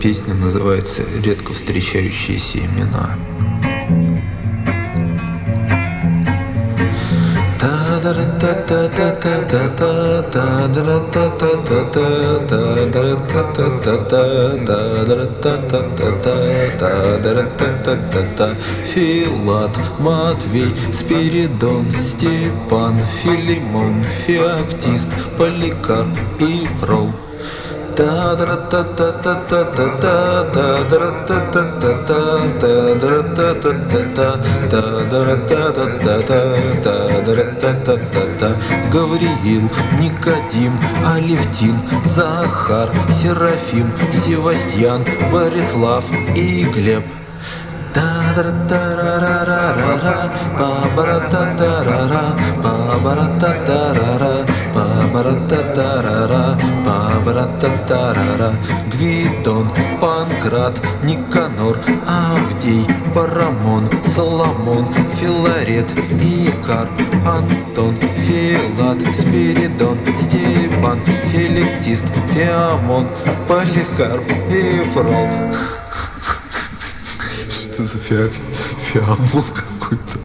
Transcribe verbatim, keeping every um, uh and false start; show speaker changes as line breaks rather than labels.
Песня называется «Редко встречающиеся имена». Филат, Матвей, Спиридон, Степан, Филимон, Феоктист, Поликарп и Фрол. Гавриил, Никодим, Алевтин, Захар, Серафим, Севастьян, Борислав и Глеб. Та-да-та-ра-ра-ра-ра, па-ба-ра-та-та-ра-ра, па-ба-ра-та-та-ра-ра, па-ба-ра-та-та-ра-ра, па-ба-ра-та-та-ра-ра. Гвидон, Панкрат, Никанор, Авдей, Парамон, Соломон, Филарет и Карп, Антон, Филат, Спиридон, Степан, Филиктист, Феомон, Поликарп и Фрол. Что за фиамол какой-то?